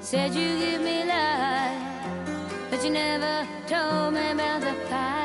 Said you give me life, but you never told me about the pie.